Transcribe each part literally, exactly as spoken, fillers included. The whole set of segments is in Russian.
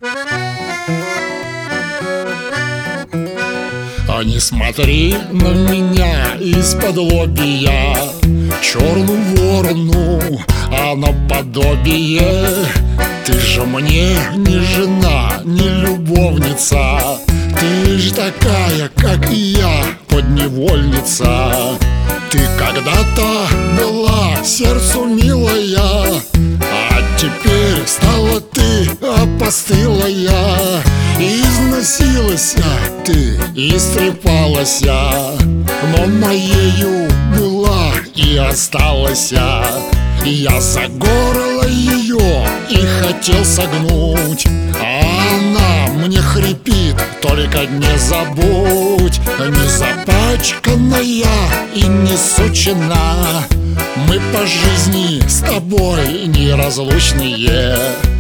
А не смотри на меня из-под лобья, черную ворону, а наподобие. Ты же мне не жена, не любовница, ты ж такая, как и я, подневольница. Ты когда-то была сердцу милая, а теперь стала ты опостылая. Износилась ты, истрепалась, но моею была и осталась. Я за горло ее и хотел согнуть, а она мне хрипит: только не забудь. Не запачканная и не сучена, мы по жизни с тобой неразлучные.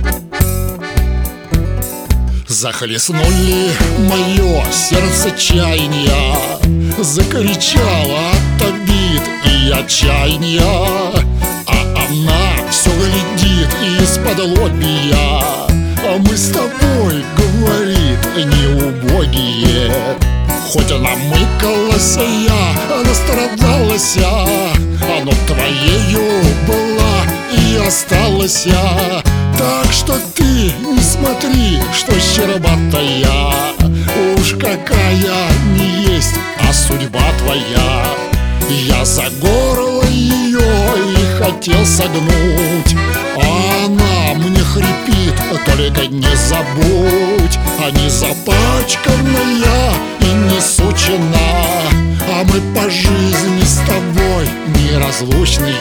Захлестнули мое сердце чаяния, закричала от обид и отчаяния. А она все глядит из-под лобья, а мы с тобой, говорит, не убогие. Хоть она мыкалась, я, она страдалась, оно твоею была и осталась. Так что ты не смотри, что щербатая, уж какая не есть, а судьба твоя. Я за горло ее и хотел согнуть, а она мне хрипит: только не забудь. А не запачканная и не сучена, а мы по жизни с тобой неразлучные.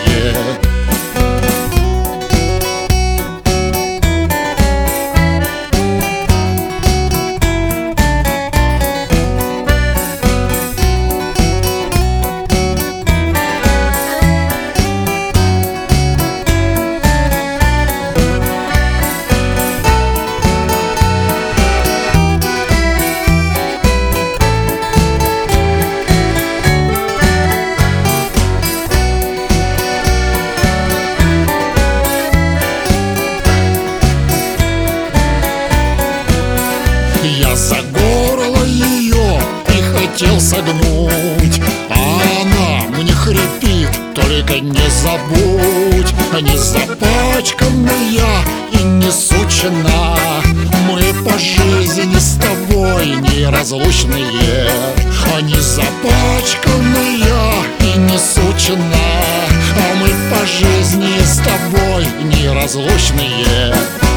Я за горло ее и хотел согнуть, а она мне хрипит: только не забудь. Не запачканная и не сучена, мы по жизни с тобой неразлучные. А не запачканная и не сучена, а мы по жизни с тобой неразлучные.